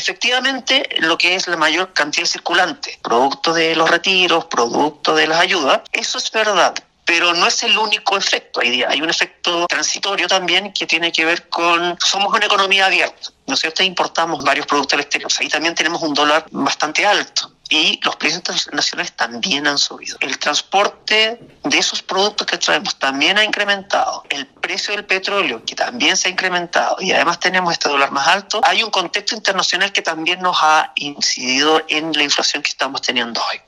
efectivamente lo que es la mayor cantidad circulante, producto de los retiros, producto de las ayudas, eso es verdad. Pero no es el único efecto. Hay un efecto transitorio también que tiene que ver con... Somos una economía abierta, ¿no es cierto? Importamos varios productos al exterior. Ahí también tenemos un dólar bastante alto. Y los precios internacionales también han subido. El transporte de esos productos que traemos también ha incrementado. El precio del petróleo, que también se ha incrementado. Y además tenemos este dólar más alto. Hay un contexto internacional que también nos ha incidido en la inflación que estamos teniendo hoy.